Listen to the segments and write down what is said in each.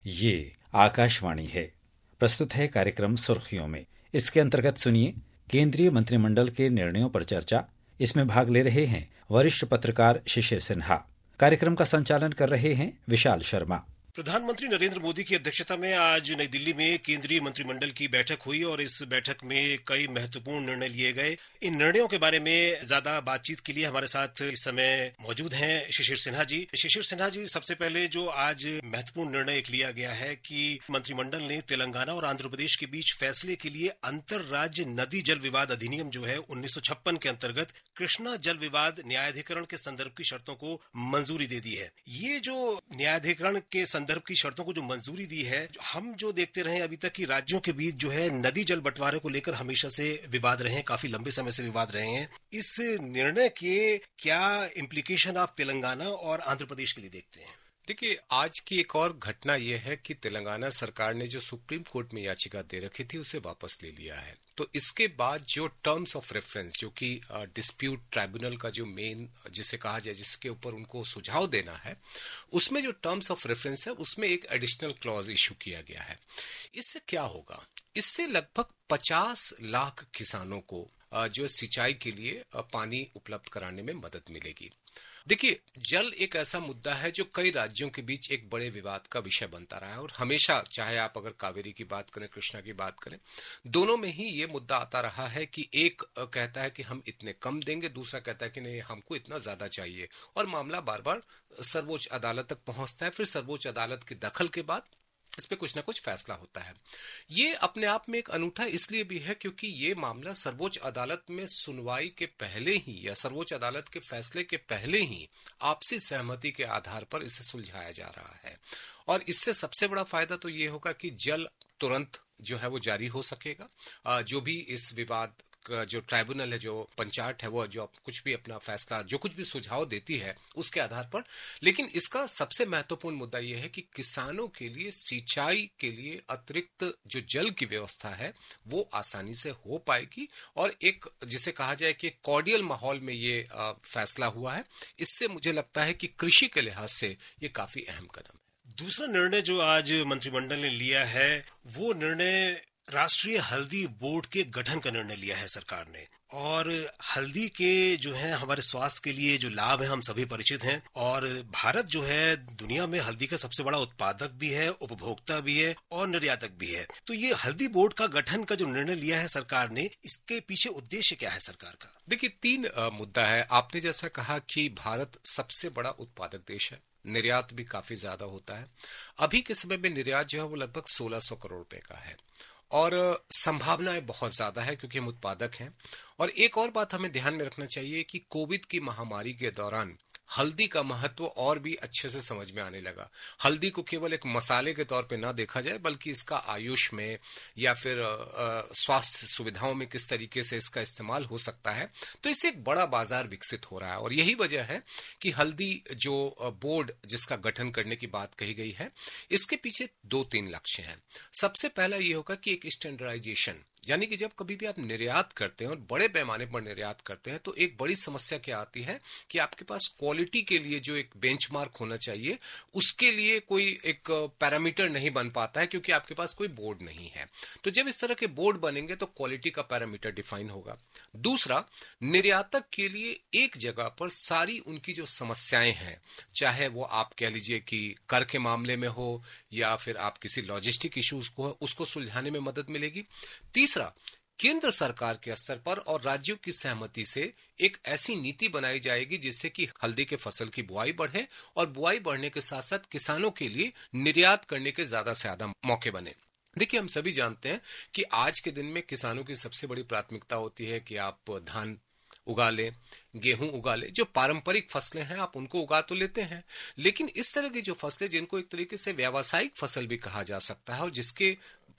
ये आकाशवाणी है। प्रस्तुत है कार्यक्रम सुर्खियों में। इसके अंतर्गत सुनिए केंद्रीय मंत्रिमंडल के निर्णयों पर चर्चा। इसमें भाग ले रहे हैं वरिष्ठ पत्रकार शिशिर सिन्हा। कार्यक्रम का संचालन कर रहे हैं विशाल शर्मा। प्रधानमंत्री नरेंद्र मोदी की अध्यक्षता में आज नई दिल्ली में केंद्रीय मंत्रिमंडल की बैठक हुई और इस बैठक में कई महत्वपूर्ण निर्णय लिए गए। इन निर्णयों के बारे में ज्यादा बातचीत के लिए हमारे साथ इस समय मौजूद हैं शिशिर सिन्हा जी। शिशिर सिन्हा जी, सबसे पहले जो आज महत्वपूर्ण निर्णय एक लिया गया है कि मंत्रिमंडल ने तेलंगाना और आंध्र प्रदेश के बीच फैसले के लिए अंतर राज्य नदी जल विवाद अधिनियम जो है 1956 के अंतर्गत कृष्णा जल विवाद न्यायाधिकरण के संदर्भ की शर्तों को मंजूरी दे दी है। ये जो न्यायाधिकरण के संदर्भ की शर्तों को जो मंजूरी दी है, हम जो देखते रहे अभी तक कि राज्यों के बीच जो है नदी जल बंटवारे को लेकर हमेशा से विवाद रहे हैं, काफी लंबे समय से विवाद रहे हैं। इस निर्णय के क्या इम्प्लीकेशन आप तेलंगाना और आंध्र प्रदेश के लिए देखते हैं? देखिए, आज की एक और घटना यह है कि तेलंगाना सरकार ने जो सुप्रीम कोर्ट में याचिका दे रखी थी उसे वापस ले लिया है। तो इसके बाद जो टर्म्स ऑफ रेफरेंस, जो कि डिस्प्यूट ट्राइब्यूनल का जो मेन जिसे कहा जाए, जिसके ऊपर उनको सुझाव देना है, उसमें जो टर्म्स ऑफ रेफरेंस है उसमें एक एडिशनल क्लॉज इशू किया गया है। इससे क्या होगा? इससे लगभग 50 लाख किसानों को जो सिंचाई के लिए पानी उपलब्ध कराने में मदद मिलेगी। देखिए, जल एक ऐसा मुद्दा है जो कई राज्यों के बीच एक बड़े विवाद का विषय बनता रहा है और हमेशा, चाहे आप अगर कावेरी की बात करें, कृष्णा की बात करें, दोनों में ही ये मुद्दा आता रहा है कि एक कहता है कि हम इतने कम देंगे, दूसरा कहता है कि नहीं, हमको इतना ज्यादा चाहिए, और मामला बार बार सर्वोच्च अदालत तक पहुंचता है। फिर सर्वोच्च अदालत के दखल के बाद इस पे कुछ ना कुछ फैसला होता है। ये अपने आप में एक अनूठा इसलिए भी है क्योंकि ये मामला सर्वोच्च अदालत में सुनवाई के पहले ही या सर्वोच्च अदालत के फैसले के पहले ही आपसी सहमति के आधार पर इसे सुलझाया जा रहा है। और इससे सबसे बड़ा फायदा तो ये होगा कि जल तुरंत जो है वो जारी हो सकेगा। जो भी इस विवाद जो ट्राइब्यूनल है, जो पंचायत है, वो जो कुछ भी अपना फैसला, जो कुछ भी सुझाव देती है उसके आधार पर। लेकिन इसका सबसे महत्वपूर्ण मुद्दा यह है कि किसानों के लिए सिंचाई के लिए अतिरिक्त जो जल की व्यवस्था है वो आसानी से हो पाएगी और एक जिसे कहा जाए कि कॉर्डियल माहौल में ये फैसला हुआ है। इससे मुझे लगता है कि कृषि के लिहाज से ये काफी अहम कदम है। दूसरा निर्णय जो आज मंत्रिमंडल ने लिया है, वो निर्णय राष्ट्रीय हल्दी बोर्ड के गठन का निर्णय लिया है सरकार ने। और हल्दी के जो है हमारे स्वास्थ्य के लिए जो लाभ है हम सभी परिचित हैं, और भारत जो है दुनिया में हल्दी का सबसे बड़ा उत्पादक भी है, उपभोक्ता भी है और निर्यातक भी है। तो ये हल्दी बोर्ड का गठन का जो निर्णय लिया है सरकार ने, इसके पीछे उद्देश्य क्या है सरकार का? देखिए, 3 मुद्दा है। आपने जैसा कहा कि भारत सबसे बड़ा उत्पादक देश है, निर्यात भी काफी ज्यादा होता है। अभी के समय में निर्यात जो है वो लगभग 1600 करोड़ रुपए का है और संभावनाएं बहुत ज्यादा है क्योंकि हम उत्पादक हैं। और एक और बात हमें ध्यान में रखना चाहिए कि कोविड की महामारी के दौरान हल्दी का महत्व और भी अच्छे से समझ में आने लगा। हल्दी को केवल एक मसाले के तौर पे ना देखा जाए, बल्कि इसका आयुष में या फिर स्वास्थ्य सुविधाओं में किस तरीके से इसका इस्तेमाल हो सकता है। तो इससे एक बड़ा बाजार विकसित हो रहा है और यही वजह है कि हल्दी जो बोर्ड जिसका गठन करने की बात कही गई है, इसके पीछे 2-3 लक्ष्य हैं। सबसे पहला ये होगा कि एक स्टैंडर्डाइजेशन, यानी कि जब कभी भी आप निर्यात करते हैं और बड़े पैमाने पर निर्यात करते हैं तो एक बड़ी समस्या क्या आती है कि आपके पास क्वालिटी के लिए जो एक बेंचमार्क होना चाहिए उसके लिए कोई एक पैरामीटर नहीं बन पाता है क्योंकि आपके पास कोई बोर्ड नहीं है। तो जब इस तरह के बोर्ड बनेंगे तो क्वालिटी का पैरामीटर डिफाइन होगा। दूसरा, निर्यातक के लिए एक जगह पर सारी उनकी जो समस्याएं हैं, चाहे वो आप कह लीजिए कि कर के मामले में हो या फिर आप किसी लॉजिस्टिक इश्यूज को हो, उसको सुलझाने में मदद मिलेगी। तीसरा, केंद्र सरकार के स्तर पर और राज्यों की सहमति से एक ऐसी नीति बनाई जाएगी जिससे कि हल्दी के फसल की बुआई बढ़े और बुआई बढ़ने के साथ साथ किसानों के लिए निर्यात करने के ज्यादा से ज्यादा मौके बने। देखिए, हम सभी जानते हैं कि आज के दिन में किसानों की सबसे बड़ी प्राथमिकता होती है कि आप धान उगा लें, गेहूं उगा लें, जो पारंपरिक फसलें हैं आप उनको उगा तो लेते हैं, लेकिन इस तरह की जो फसलें जिनको एक तरीके से व्यावसायिक फसल भी कहा जा सकता है और जिसके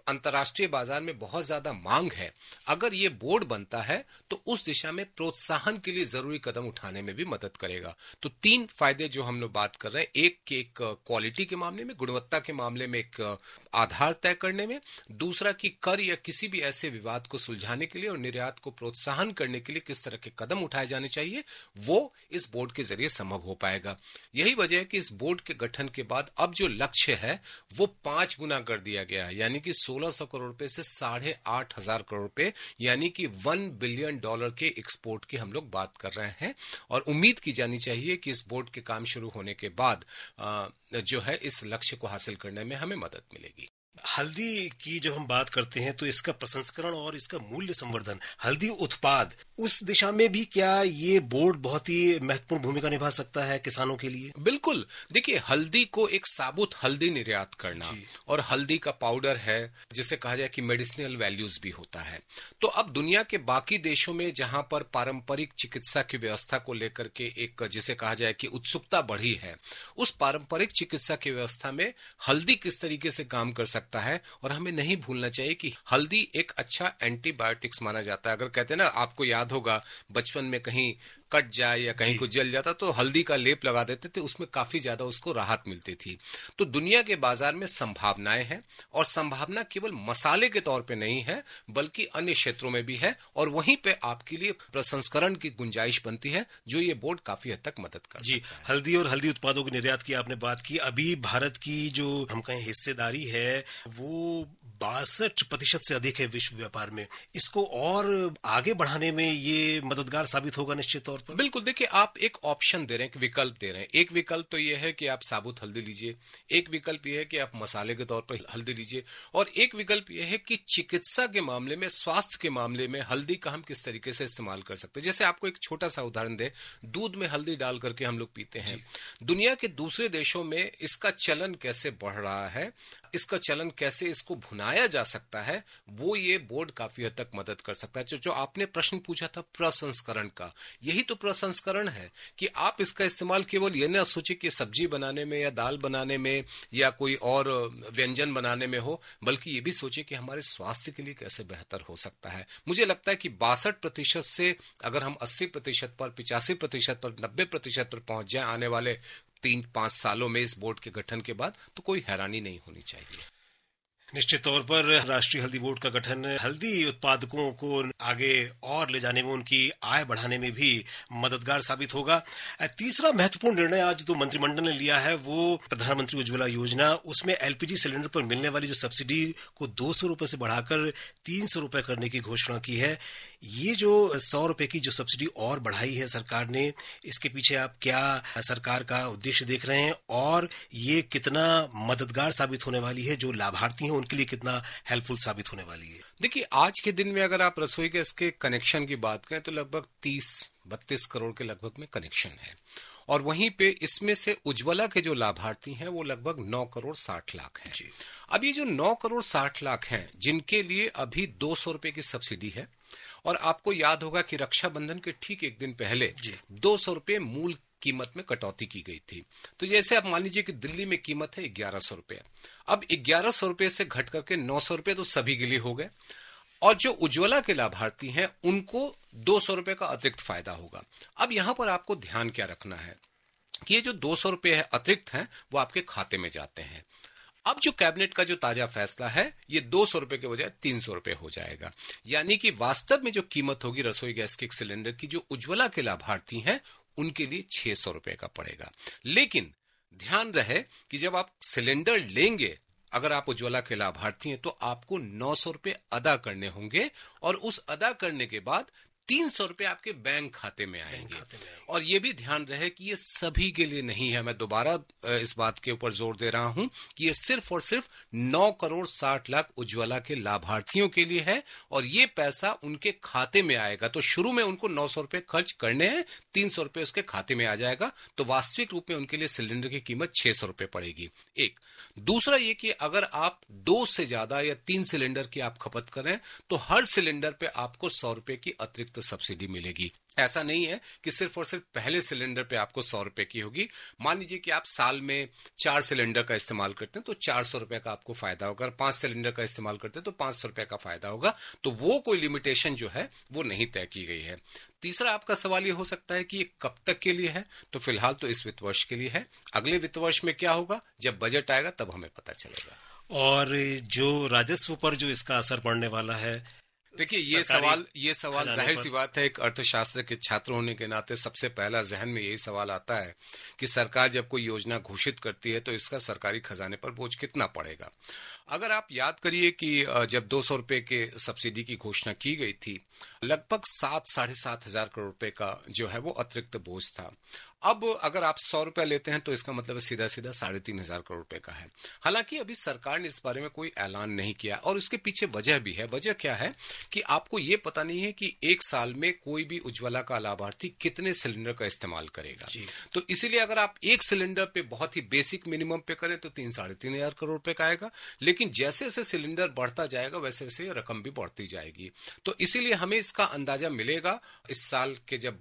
अंतर्राष्ट्रीय बाजार में बहुत ज्यादा मांग है, अगर ये बोर्ड बनता है तो उस दिशा में प्रोत्साहन के लिए जरूरी कदम उठाने में भी मदद करेगा। तो 3 फायदे जो हम लोग बात कर रहे हैं, एक क्वालिटी के मामले में, गुणवत्ता के मामले में एक आधार तय करने में, दूसरा कि कर या किसी भी ऐसे विवाद को सुलझाने के लिए और निर्यात को प्रोत्साहन करने के लिए किस तरह के कदम उठाए जाने चाहिए, वो इस बोर्ड के जरिए संभव हो पाएगा। यही वजह है कि इस बोर्ड के गठन के बाद अब जो लक्ष्य है वो 5 गुना कर दिया गया है, यानी कि 1600 करोड़ रुपए से 8,500 करोड़ रुपए, यानी कि $1 बिलियन के एक्सपोर्ट की हम लोग बात कर रहे हैं। और उम्मीद की जानी चाहिए कि इस बोर्ड के काम शुरू होने के बाद जो है इस लक्ष्य को हासिल करने में हमें मदद मिलेगी। हल्दी की जब हम बात करते हैं तो इसका प्रसंस्करण और इसका मूल्य संवर्धन, हल्दी उत्पाद, उस दिशा में भी क्या ये बोर्ड बहुत ही महत्वपूर्ण भूमिका निभा सकता है किसानों के लिए? बिल्कुल। देखिए, हल्दी को एक साबुत हल्दी निर्यात करना और हल्दी का पाउडर है जिसे कहा जाए कि मेडिसिनल वैल्यूज भी होता है। तो अब दुनिया के बाकी देशों में जहां पर पारंपरिक चिकित्सा की व्यवस्था को लेकर के एक जिसे कहा जाए कि उत्सुकता बढ़ी है, उस पारंपरिक चिकित्सा की व्यवस्था में हल्दी किस तरीके से काम कर सकता है। और हमें नहीं भूलना चाहिए कि हल्दी एक अच्छा एंटीबायोटिक्स माना जाता है। अगर कहते हैं ना, आपको याद होगा बचपन में कहीं कट जाए या कहीं कुछ जल जाता तो हल्दी का लेप लगा देते थे, उसमें काफी ज्यादा उसको राहत मिलती थी। तो दुनिया के बाजार में संभावनाएं हैं, और संभावना केवल मसाले के तौर पे नहीं है बल्कि अन्य क्षेत्रों में भी है, और वहीं पे आपके लिए प्रसंस्करण की गुंजाइश बनती है जो ये बोर्ड काफी हद तक मदद कर सकता है। हल्दी और हल्दी उत्पादों के निर्यात की आपने बात की। अभी भारत की जो हम कहें हिस्सेदारी है वो 62% से अधिक है विश्व व्यापार में। इसको और आगे बढ़ाने में ये मददगार साबित होगा निश्चित तौर पर। बिल्कुल। देखिए, आप एक ऑप्शन दे रहे हैं, एक विकल्प दे रहे हैं। एक विकल्प तो ये है कि आप साबुत हल्दी लीजिए, एक विकल्प ये है कि आप मसाले के तौर पर हल्दी लीजिए, और एक विकल्प ये है कि चिकित्सा के मामले में, स्वास्थ्य के मामले में हल्दी का हम किस तरीके से इस्तेमाल कर सकते हैं। जैसे आपको एक छोटा सा उदाहरण दे, दूध में हल्दी डाल करके हम लोग पीते हैं। दुनिया के दूसरे देशों में इसका चलन कैसे बढ़ रहा है, इसका चलन कैसे इसको भुनाया जा सकता है, वो ये बोर्ड काफी हद तक मदद कर सकता है। जो आपने प्रश्न पूछा था प्रसंस्करण का, यही तो प्रसंस्करण है कि आप इसका इस्तेमाल केवल ये ना सोचे कि सब्जी बनाने में या दाल बनाने में या कोई और व्यंजन बनाने में हो, बल्कि ये भी सोचे कि हमारे स्वास्थ्य के लिए कैसे बेहतर हो सकता है। मुझे लगता है कि 62% से अगर हम 80% पर, 85% पर, 90% पर पहुंच जाए आने वाले 3-5 सालों में इस बोर्ड के गठन के बाद, तो कोई हैरानी नहीं होनी चाहिए। निश्चित तौर पर राष्ट्रीय हल्दी बोर्ड का गठन हल्दी उत्पादकों को आगे और ले जाने में, उनकी आय बढ़ाने में भी मददगार साबित होगा। तीसरा महत्वपूर्ण निर्णय आज जो मंत्रिमंडल ने लिया है वो प्रधानमंत्री उज्ज्वला योजना। उसमें एलपीजी सिलेंडर पर मिलने वाली जो सब्सिडी को 200 रुपए से बढ़ाकर 300 रुपए करने की घोषणा की है। ये जो 100 रुपए की जो सब्सिडी और बढ़ाई है सरकार ने, इसके पीछे आप क्या सरकार का उद्देश्य देख रहे हैं, और ये कितना मददगार साबित होने वाली है, जो लाभार्थी हैं उनके लिए कितना हेल्पफुल साबित होने वाली है? देखिए, आज के दिन में अगर आप रसोई गैस के कनेक्शन की बात करें तो लगभग 30-32 करोड़ के लगभग में कनेक्शन है, और वहीं पे इसमें से उज्ज्वला के जो लाभार्थी हैं वो लगभग 9 करोड़ 60 लाख हैं। अब ये जो 9 करोड़ 60 लाख हैं जिनके लिए अभी 200 रुपए की सब्सिडी है, और आपको याद होगा कि रक्षाबंधन के ठीक एक दिन पहले 200 रुपए मूल कीमत में कटौती की गई थी। तो जैसे आप मान लीजिए कि दिल्ली में कीमत है 1100 रुपए, अब 1100 रुपए से घट करके 900 रुपए तो सभी के लिए हो गए, और जो उज्ज्वला के लाभार्थी हैं उनको 200 रुपए का अतिरिक्त फायदा होगा। अब यहां पर आपको ध्यान क्या रखना है कि ये जो 200 रुपए है अतिरिक्त हैं वो आपके खाते में जाते हैं। अब जो कैबिनेट का जो ताजा फैसला है, ये 200 रुपए के बजाय 300 रुपए हो जाएगा, यानी कि वास्तव में जो कीमत होगी रसोई गैस के एक सिलेंडर की, जो उज्ज्वला के लाभार्थी हैं उनके लिए 600 रुपए का पड़ेगा। लेकिन ध्यान रहे कि जब आप सिलेंडर लेंगे, अगर आप उज्ज्वला के लाभार्थी हैं तो आपको 900 रुपए अदा करने होंगे, और उस अदा करने के बाद 300 रुपए आपके बैंक खाते में आएंगे। और ये भी ध्यान रहे कि ये सभी के लिए नहीं है। मैं दोबारा इस बात के ऊपर जोर दे रहा हूं कि ये सिर्फ और सिर्फ 9 करोड़ 60 लाख उज्ज्वला के लाभार्थियों के लिए है, और ये पैसा उनके खाते में आएगा। तो शुरू में उनको 900 रुपए खर्च करने हैं, 300 रुपए उसके खाते में आ जाएगा, तो वास्तविक रूप में उनके लिए सिलेंडर की कीमत 600 रुपए पड़ेगी। एक दूसरा ये कि अगर आप 2 से ज्यादा या 3 सिलेंडर की आप खपत करें तो हर सिलेंडर पे आपको 100 रुपए की अतिरिक्त सब्सिडी मिलेगी। ऐसा नहीं है कि सिर्फ और सिर्फ पहले सिलेंडर पे आपको 100 रुपए की होगी। मान लीजिए कि आप साल में 4 सिलेंडर का इस्तेमाल करते हैं तो 400 रुपए का आपको फायदा होगा। अगर 5 सिलेंडर का इस्तेमाल करते हैं तो 500 रुपए का फायदा होगा। तो वो कोई लिमिटेशन जो है वो नहीं तय की गई है। तीसरा आपका सवाल ये हो सकता है कि ये कब तक के लिए है, तो फिलहाल तो इस वित्त वर्ष के लिए है। अगले वित्त वर्ष में क्या होगा, जब बजट आएगा तब हमें पता चलेगा। और जो राजस्व पर जो इसका असर पड़ने वाला है, देखिए ये सवाल जाहिर सी बात है, एक अर्थशास्त्र के छात्र होने के नाते सबसे पहला जहन में यही सवाल आता है कि सरकार जब कोई योजना घोषित करती है तो इसका सरकारी खजाने पर बोझ कितना पड़ेगा। अगर आप याद करिए कि जब 200 रुपए के सब्सिडी की घोषणा की गई थी, लगभग 7-7.5 हजार करोड़ रुपए का जो है वो अतिरिक्त बोझ था। अब अगर आप 100 रुपया लेते हैं तो इसका मतलब सीधा 3.5 हजार करोड़ रुपए का है। हालांकि अभी सरकार ने इस बारे में कोई ऐलान नहीं किया और उसके पीछे वजह भी है। वजह क्या है कि आपको ये पता नहीं है कि एक साल में कोई भी उज्ज्वला का लाभार्थी कितने सिलेंडर का इस्तेमाल करेगा। तो इसीलिए अगर आप एक सिलेंडर पे बहुत ही बेसिक मिनिमम पे करें तो 3-3.5 हजार करोड़ रुपए का आएगा। लेकिन जैसे जैसे सिलेंडर बढ़ता जाएगा वैसे वैसे रकम भी बढ़ती जाएगी। तो इसीलिए हमें इसका अंदाजा मिलेगा इस साल के जब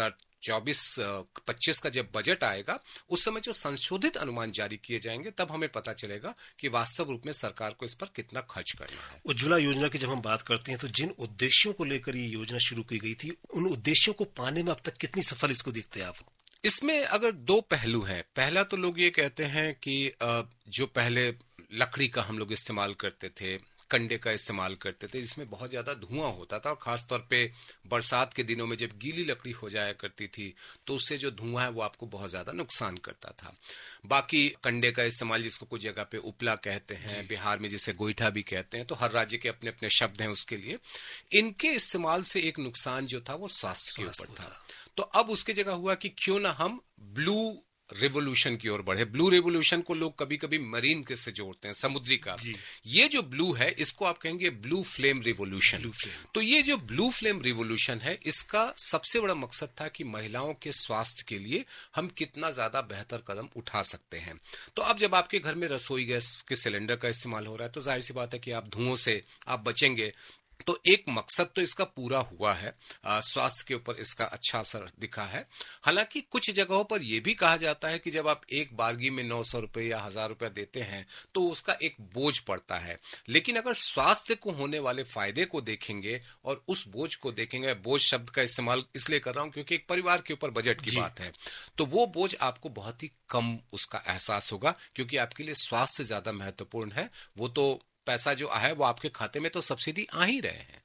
2024-25 का जब बजट आएगा, उस समय जो संशोधित अनुमान जारी किए जाएंगे तब हमें पता चलेगा कि वास्तव रूप में सरकार को इस पर कितना खर्च करना है। उज्ज्वला योजना की जब हम बात करते हैं तो जिन उद्देश्यों को लेकर ये योजना शुरू की गई थी, उन उद्देश्यों को पाने में अब तक कितनी सफल इसको देखते हैं आप? इसमें अगर 2 पहलू हैं। पहला तो लोग ये कहते हैं कि जो पहले लकड़ी का हम लोग इस्तेमाल करते थे, कंडे का इस्तेमाल करते थे, जिसमें बहुत ज्यादा धुआं होता था और खासतौर पे बरसात के दिनों में जब गीली लकड़ी हो जाया करती थी तो उससे जो धुआं है वो आपको बहुत ज्यादा नुकसान करता था। बाकी कंडे का इस्तेमाल, जिसको कुछ जगह पे उपला कहते हैं, बिहार में जिसे गोईठा भी कहते हैं, तो हर राज्य के अपने अपने शब्द हैं उसके लिए। इनके इस्तेमाल से एक नुकसान जो था वो स्वास्थ्य के ऊपर था। तो अब उसकी जगह हुआ कि क्यों ना हम ब्लू रेवोल्यूशन की ओर बढ़े। ब्लू रेवोल्यूशन को लोग कभी कभी मरीन के से जोड़ते हैं, समुद्री का। ये जो ब्लू है इसको आप कहेंगे ब्लू फ्लेम रिवोल्यूशन। तो ये जो ब्लू फ्लेम रिवोल्यूशन है, इसका सबसे बड़ा मकसद था कि महिलाओं के स्वास्थ्य के लिए हम कितना ज्यादा बेहतर कदम उठा सकते हैं। तो अब जब आपके घर में रसोई गैस के सिलेंडर का इस्तेमाल हो रहा है तो जाहिर सी बात है कि आप धुओं से आप बचेंगे। तो एक मकसद तो इसका पूरा हुआ है, स्वास्थ्य के ऊपर इसका अच्छा असर दिखा है। हालांकि कुछ जगहों पर यह भी कहा जाता है कि जब आप एक बारगी में 900 रुपए या 1000 रुपए देते हैं तो उसका एक बोझ पड़ता है। लेकिन अगर स्वास्थ्य को होने वाले फायदे को देखेंगे और उस बोझ को देखेंगे, बोझ शब्द का इस्तेमाल इसलिए कर रहा हूं क्योंकि एक परिवार के ऊपर बजट की बात है, तो वो बोझ आपको बहुत ही कम उसका एहसास होगा, क्योंकि आपके लिए स्वास्थ्य ज्यादा महत्वपूर्ण है। वो तो पैसा जो है वो आपके खाते में तो सब्सिडी आ ही रहे हैं।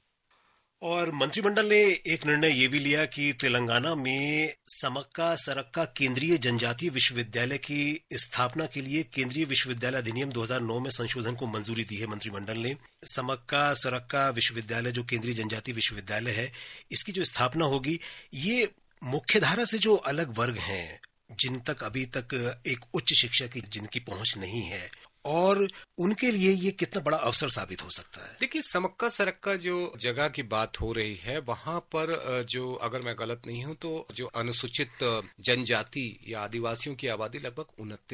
और मंत्रिमंडल ने एक निर्णय ये भी लिया कि तेलंगाना में समक्का सरक्का केंद्रीय जनजातीय विश्वविद्यालय की स्थापना के लिए केंद्रीय विश्वविद्यालय अधिनियम 2009 में संशोधन को मंजूरी दी है मंत्रिमंडल ने। समक्का सरक्का विश्वविद्यालय जो केंद्रीय जनजातीय विश्वविद्यालय है, इसकी जो स्थापना होगी, ये मुख्यधारा से जो अलग वर्ग हैं, जिन तक अभी तक एक उच्च शिक्षा की जिनकी पहुंच नहीं है, और उनके लिए ये कितना बड़ा अवसर साबित हो सकता है। देखिए, समक्का सरक्का जो जगह की बात हो रही है, वहां पर जो, अगर मैं गलत नहीं हूं तो जो अनुसूचित जनजाति या आदिवासियों की आबादी लगभग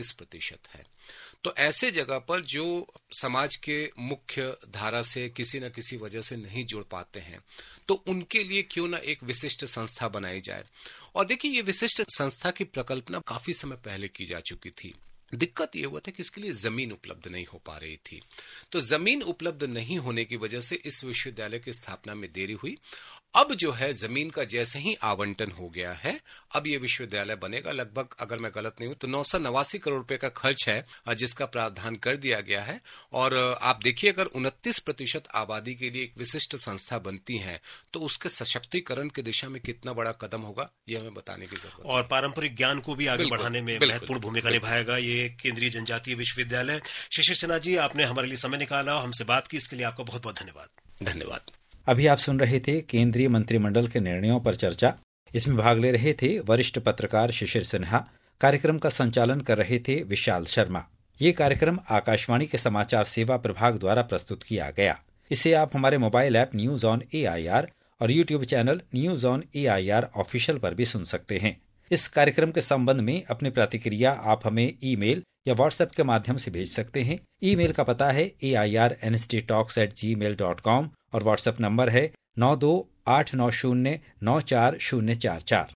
29% है। तो ऐसे जगह पर जो समाज के मुख्य धारा से किसी न किसी वजह से नहीं जुड़ पाते हैं, तो उनके लिए क्यों ना एक विशिष्ट संस्था बनाई जाए। और देखिए, ये विशिष्ट संस्था की प्रकल्पना काफी समय पहले की जा चुकी थी। दिक्कत ये हुआ था कि इसके लिए जमीन उपलब्ध नहीं हो पा रही थी। तो जमीन उपलब्ध नहीं होने की वजह से इस विश्वविद्यालय की स्थापना में देरी हुई। अब जो है जमीन का जैसे ही आवंटन हो गया है, अब ये विश्वविद्यालय बनेगा। लगभग, अगर मैं गलत नहीं हूं तो 989 करोड़ रुपए का खर्च है जिसका प्रावधान कर दिया गया है। और आप देखिए, अगर 29% आबादी के लिए एक विशिष्ट संस्था बनती है तो उसके सशक्तिकरण की दिशा में कितना बड़ा कदम होगा, ये हमें बताने की जरूरत है। और पारंपरिक ज्ञान को भी आगे बढ़ाने में महत्वपूर्ण भूमिका निभाएगा ये केंद्रीय जनजातीय विश्वविद्यालय। शिशिर सिन्हा जी, आपने हमारे लिए समय निकाला, हमसे बात की, इसके लिए आपका बहुत बहुत धन्यवाद। धन्यवाद। अभी आप सुन रहे थे केंद्रीय मंत्रिमंडल के निर्णयों पर चर्चा। इसमें भाग ले रहे थे वरिष्ठ पत्रकार शिशिर सिन्हा। कार्यक्रम का संचालन कर रहे थे विशाल शर्मा। ये कार्यक्रम आकाशवाणी के समाचार सेवा प्रभाग द्वारा प्रस्तुत किया गया। इसे आप हमारे mobile app news on AIR और YouTube channel news on AIR official पर भी सुन सकते हैं। इस कार्यक्रम के संबंध में अपनी प्रतिक्रिया आप हमें ईमेल या व्हाट्सएप के माध्यम से भेज सकते हैं। ईमेल का पता है airnsttalks@gmail.com और व्हाट्सएप नंबर है 92 890-94-044।